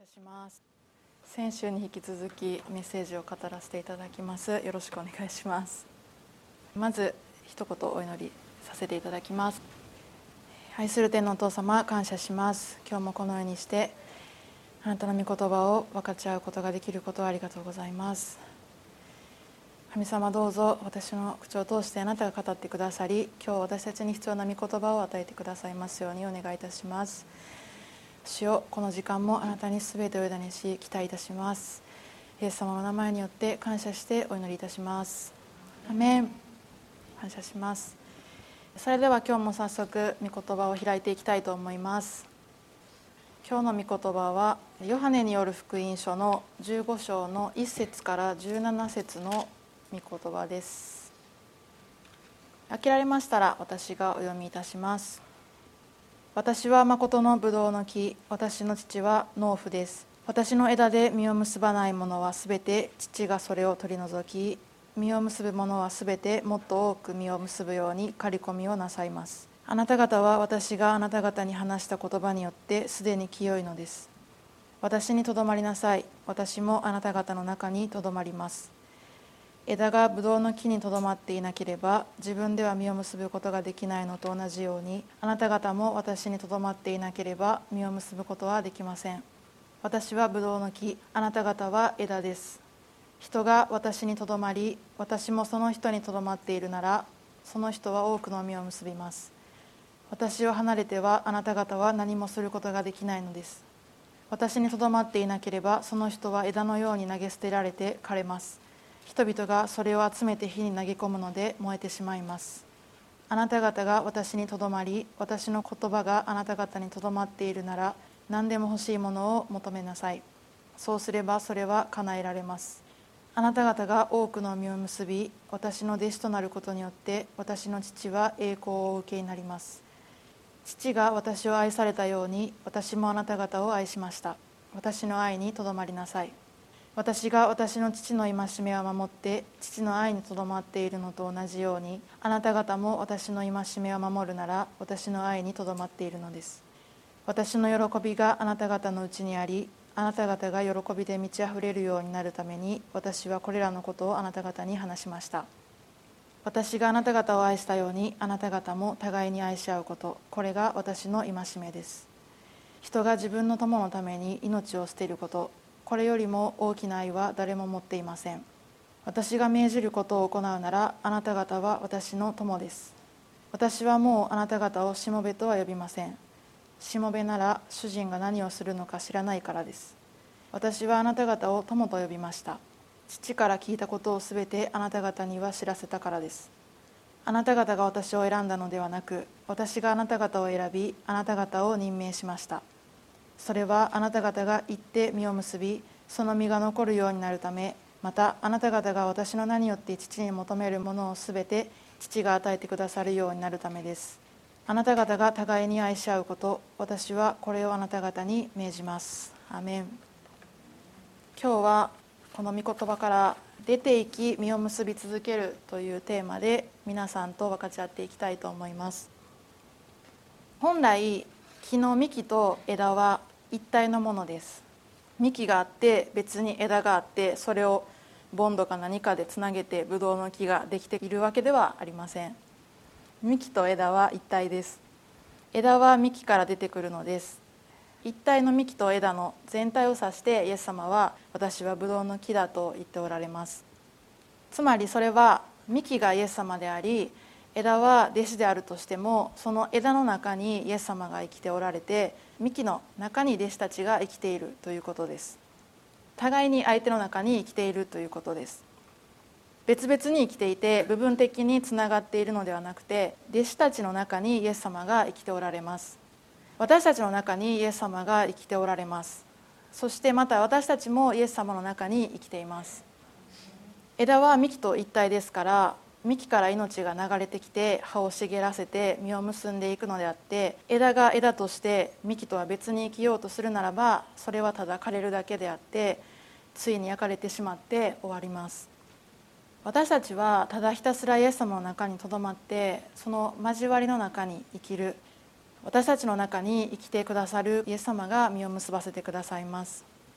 します。先週に引き続きメッセージを語らせていただきます。よろしくお願いします。まず一言お祈りさせていただきます。愛する天のお父様、感謝します。今日もこのようにしてあなたの御言葉を分かち合うことができることをありがとうございます。神様、どうぞ私の口を通してあなたが語ってくださり、今日私たちに必要な御言葉を与えてくださいますようにお願いいたします。主よ、この時間もあなたにすべてを委ねし期待いたします。イエス様の名前によって感謝してお祈りいたします。アメン。感謝します。それでは今日も早速御言葉を開いていきたいと思います。今日の御言葉はヨハネによる福音書の15章の1節から17節の御言葉です。開けられましたら私がお読みいたします。私は誠のブドウの木、私の父は農夫です。私の枝で実を結ばないものはすべて父がそれを取り除き、実を結ぶものはすべてもっと多く実を結ぶように刈り込みをなさいます。あなた方は私があなた方に話した言葉によってすでに清いのです。私にとどまりなさい。私もあなた方の中にとどまります。枝がブドウの木にとどまっていなければ自分では実を結ぶことができないのと同じように、あなた方も私にとどまっていなければ実を結ぶことはできません。私はブドウの木、あなた方は枝です。人が私にとどまり、私もその人にとどまっているなら、その人は多くの実を結びます。私を離れてはあなた方は何もすることができないのです。私にとどまっていなければその人は枝のように投げ捨てられて枯れます。人々がそれを集めて火に投げ込むので燃えてしまいます。あなた方が私にとどまり、私の言葉があなた方にとどまっているなら、何でも欲しいものを求めなさい。そうすればそれは叶えられます。あなた方が多くの実を結び、私の弟子となることによって私の父は栄光をお受けになります。父が私を愛されたように私もあなた方を愛しました。私の愛にとどまりなさい。私が私の父の戒めを守って父の愛にとどまっているのと同じように、あなた方も私の戒めを守るなら私の愛にとどまっているのです。私の喜びがあなた方のうちにあり、あなた方が喜びで満ち溢れるようになるために、私はこれらのことをあなた方に話しました。私があなた方を愛したようにあなた方も互いに愛し合うこと、これが私の戒めです。人が自分の友のために命を捨てること、これよりも大きな愛は誰も持っていません。私が命じることを行うならあなた方は私の友です。私はもうあなた方をしもべとは呼びません。しもべなら主人が何をするのか知らないからです。私はあなた方を友と呼びました。父から聞いたことをすべてあなた方には知らせたからです。あなた方が私を選んだのではなく、私があなた方を選びあなた方を任命しました。それはあなた方が行って実を結び、その実が残るようになるため、またあなた方が私の名によって父に求めるものをすべて父が与えてくださるようになるためです。あなた方が互いに愛し合うこと、私はこれをあなた方に命じます。アメン。今日はこの御言葉から出ていき実を結び続けるというテーマで皆さんと分かち合っていきたいと思います。本来木の幹と枝は一体のものです。幹があって別に枝があって、それをボンドか何かでつなげてブドウの木ができているわけではありません。幹と枝は一体です。枝は幹から出てくるのです。一体の幹と枝の全体を指してイエス様は私はブドウの木だと言っておられます。つまりそれは幹がイエス様であり、枝は弟子であるとしても、その枝の中にイエス様が生きておられて、幹の中に弟子たちが生きているということです。互いに相手の中に生きているということです。別々に生きていて部分的につながっているのではなくて、弟子たちの中にイエス様が生きておられます。私たちの中にイエス様が生きておられます。そしてまた私たちもイエス様の中に生きています。枝は幹と一体ですから、幹から命が流れてきて葉を茂らせて実を結んでいくのであって、枝が枝として幹とは別に生きようとするならば、それはただ枯れるだけであってついに焼かれてしまって終わります。私たちはただひたすらイエス様の中にとどまって、その交わりの中に生きる、私たちの中に生きてくださるイエス様が実を結ばせてくださいます。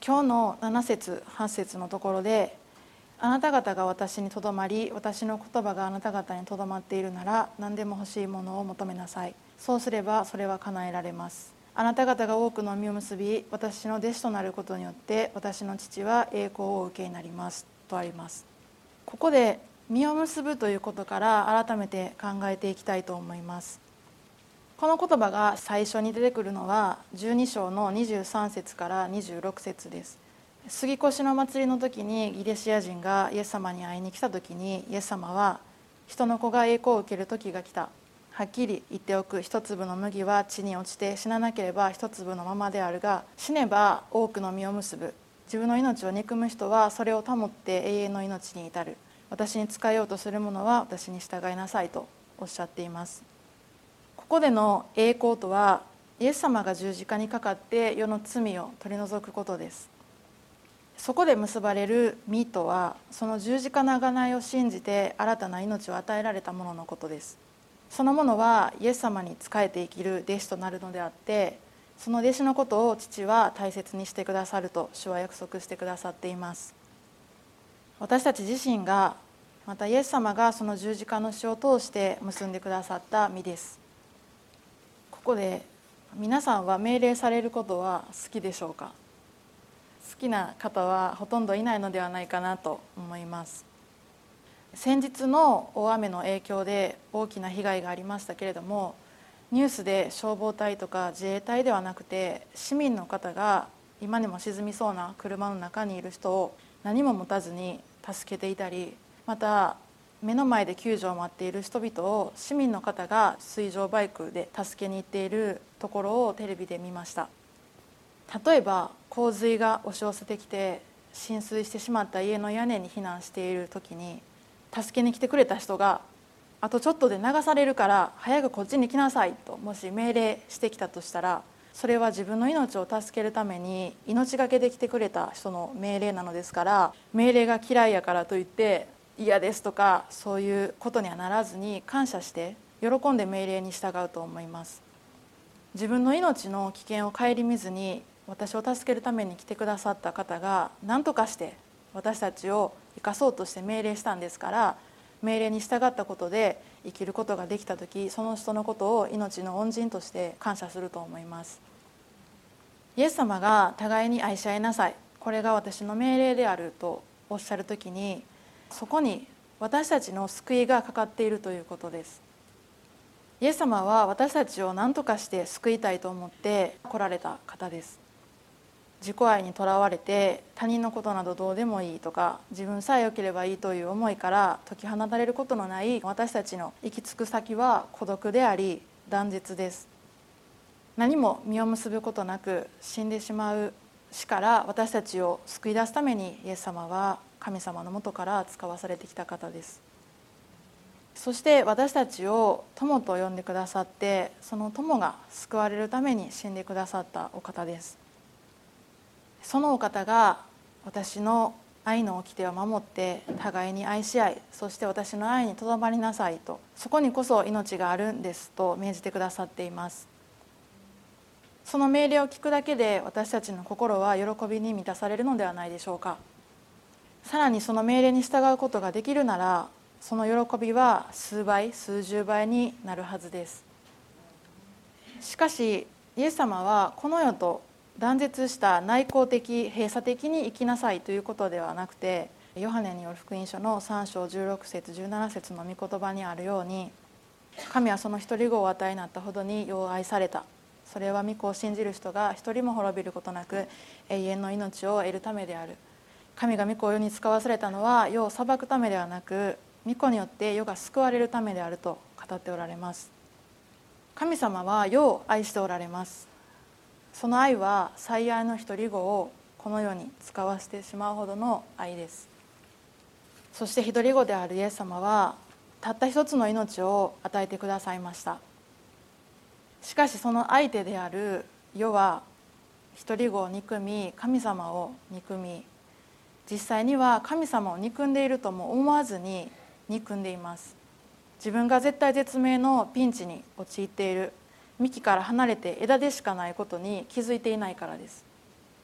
今日の7節8節のところで、あなた方が私にとどまり、私の言葉があなた方にとどまっているなら、何でも欲しいものを求めなさい。そうすればそれは叶えられます。あなた方が多くの実を結び、私の弟子となることによって私の父は栄光をお受けになりますとあります。ここで実を結ぶということから改めて考えていきたいと思います。この言葉が最初に出てくるのは12章の23節から26節です。杉越の祭りの時にギリシア人がイエス様に会いに来た時に、イエス様は人の子が栄光を受ける時が来た、はっきり言っておく、一粒の麦は地に落ちて死ななければ一粒のままであるが、死ねば多くの実を結ぶ。自分の命を憎む人はそれを保って永遠の命に至る。私に仕えようとする者は私に従いなさいとおっしゃっています。ここでの栄光とは、イエス様が十字架にかかって世の罪を取り除くことです。そこで結ばれる実とは、その十字架の贖いを信じて新たな命を与えられたもののことです。そのものはイエス様に仕えて生きる弟子となるのであって、その弟子のことを父は大切にしてくださると主は約束してくださっています。私たち自身が、またイエス様がその十字架の死を通して結んでくださった実です。ここで皆さんは命令されることは好きでしょうか？好きな方はほとんどいないのではないかなと思います。先日の大雨の影響で大きな被害がありましたけれども、ニュースで消防隊とか自衛隊ではなくて市民の方が今にも沈みそうな車の中にいる人を何も持たずに助けていたり、また目の前で救助を待っている人々を市民の方が水上バイクで助けに行っているところをテレビで見ました。例えば洪水が押し寄せてきて浸水してしまった家の屋根に避難している時に、助けに来てくれた人があとちょっとで流されるから早くこっちに来なさいともし命令してきたとしたら、それは自分の命を助けるために命がけで来てくれた人の命令なのですから、命令が嫌いやからといって嫌ですとかそういうことにはならずに、感謝して喜んで命令に従うと思います。自分の命の危険を顧みずに私を助けるために来てくださった方が何とかして私たちを生かそうとして命令したんですから、命令に従ったことで生きることができた時、その人のことを命の恩人として感謝すると思います。イエス様が互いに愛し合いなさい、これが私の命令であるとおっしゃる時に、そこに私たちの救いがかかっているということです。イエス様は私たちを何とかして救いたいと思って来られた方です。自己愛にとらわれて他人のことなどどうでもいいとか、自分さえ良ければいいという思いから解き放たれることのない私たちの行き着く先は孤独であり断絶です。何も実を結ぶことなく死んでしまう死から私たちを救い出すためにイエス様は神様のもとから使わされてきた方です。そして私たちを友と呼んでくださって、その友が救われるために死んでくださったお方です。そのお方が私の愛の掟を守って互いに愛し合い、そして私の愛にとどまりなさいと、そこにこそ命があるんですと命じてくださっています。その命令を聞くだけで私たちの心は喜びに満たされるのではないでしょうか。さらにその命令に従うことができるなら、その喜びは数倍数十倍になるはずです。しかしイエス様はこの世と断絶した内向的閉鎖的に生きなさいということではなくて、ヨハネによる福音書の3章16節17節の御言葉にあるように、神はその一人子をお与えになったほどによう愛された、それは御子を信じる人が一人も滅びることなく永遠の命を得るためである。神が御子を世に使わされたのは世を裁くためではなく、御子によって世が救われるためであると語っておられます。神様は世を愛しておられます。その愛は最愛の一人子をこの世に使わせてしまうほどの愛です。そして一人子であるイエス様はたった一つの命を与えてくださいました。しかしその相手である世は一人子を憎み神様を憎み、実際には神様を憎んでいるとも思わずに憎んでいます。自分が絶対絶命のピンチに陥っている、幹から離れて枝でしかないことに気づいていないからです。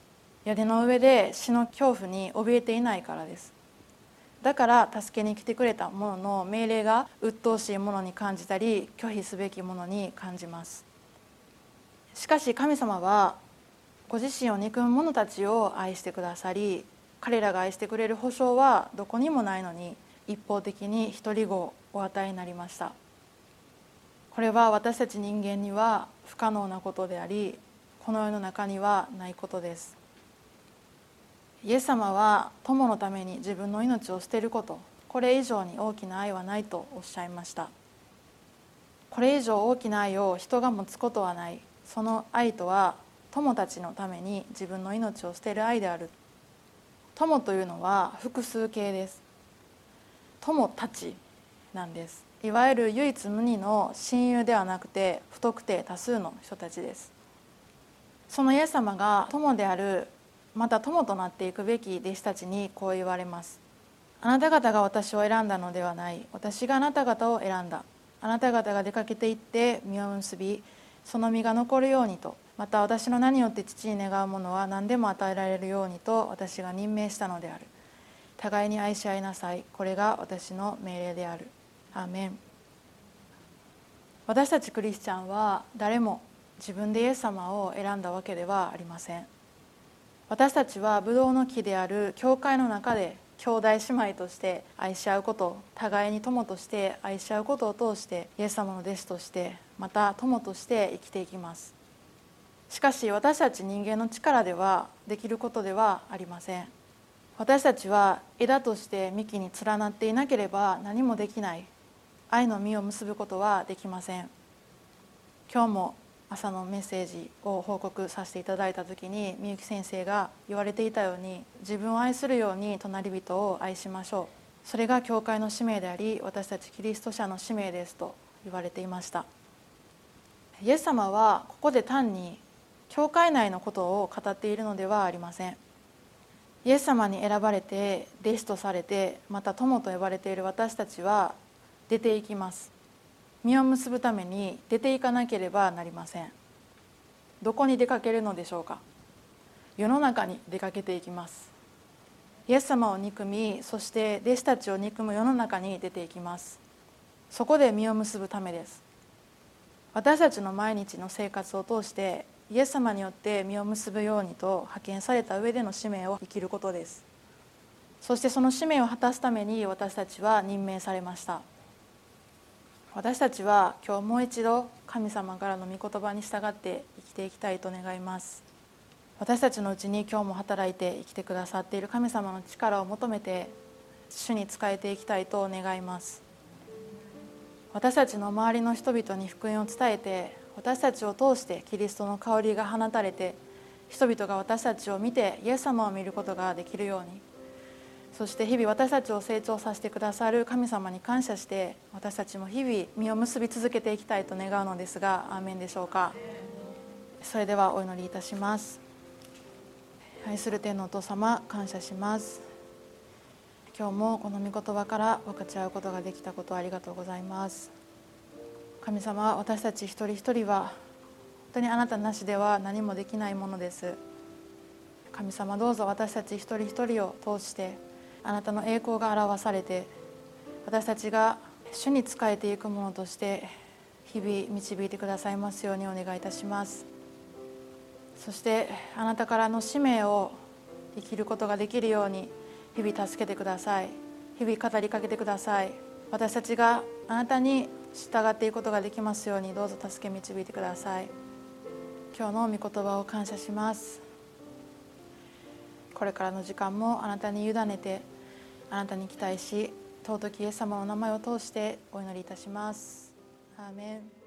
屋根の上で死の恐怖に怯えていないからです。だから助けに来てくれた者の命令が鬱陶しいものに感じたり、拒否すべきものに感じます。しかし神様はご自身を憎む者たちを愛してくださり、彼らが愛してくれる保証はどこにもないのに、一方的に独り子をお与えになりました。これは私たち人間には不可能なことであり、この世の中にはないことです。イエス様は友のために自分の命を捨てること、これ以上に大きな愛はないとおっしゃいました。これ以上大きな愛を人が持つことはない。その愛とは友たちのために自分の命を捨てる愛である。友というのは複数形です。友たちなんです。いわゆる唯一無二の親友ではなくて、不特定多数の人たちです。そのイエス様が友である、また友となっていくべき弟子たちにこう言われます。あなた方が私を選んだのではない。私があなた方を選んだ。あなた方が出かけていって実を結び、その実が残るようにと、また私の名によって父に願うものは何でも与えられるようにと私が任命したのである。互いに愛し合いなさい。これが私の命令である。アーメン。私たちクリスチャンは誰も自分でイエス様を選んだわけではありません。私たちはブドウの木である教会の中で兄弟姉妹として愛し合うこと、互いに友として愛し合うことを通してイエス様の弟子として、また友として生きていきます。しかし私たち人間の力ではできることではありません。私たちは枝として幹に連なっていなければ何もできない。愛の実を結ぶことはできません。今日も朝のメッセージを報告させていただいた時に、みゆき先生が言われていたように、自分を愛するように隣人を愛しましょう。それが教会の使命であり、私たちキリスト者の使命ですと言われていました。イエス様はここで単に教会内のことを語っているのではありません。イエス様に選ばれて弟子とされて、また友と呼ばれている私たちは出ていきます。実を結ぶために出ていかなければなりません。どこに出かけるのでしょうか。世の中に出かけていきます。イエス様を憎み、そして弟子たちを憎む世の中に出ていきます。そこで実を結ぶためです。私たちの毎日の生活を通してイエス様によって実を結ぶようにと派遣された上での使命を生きることです。そしてその使命を果たすために私たちは任命されました。私たちは今日もう一度神様からの御言葉に従って生きていきたいと願います。私たちのうちに今日も働いて生きてくださっている神様の力を求めて主に仕えていきたいと願います。私たちの周りの人々に福音を伝えて、私たちを通してキリストの香りが放たれて、人々が私たちを見てイエス様を見ることができるように、そして日々私たちを成長させてくださる神様に感謝して、私たちも日々実を結び続けていきたいと願うのですが、アーメンでしょうか。それではお祈りいたします。愛する天のお父様、感謝します。今日もこの御言葉から分かち合うことができたことをありがとうございます。神様、私たち一人一人は本当にあなたなしでは何もできないものです。神様、どうぞ私たち一人一人を通してあなたの栄光が表されて、私たちが主に仕えていくものとして日々導いてくださいますようにお願いいたします。そしてあなたからの使命を生きることができるように日々助けてください。日々語りかけてください。私たちがあなたに従っていくことができますようにどうぞ助け導いてください。今日の御言葉を感謝します。これからの時間もあなたに委ねて、あなたに期待し、尊きイエス様の名前を通してお祈りいたします。アーメン。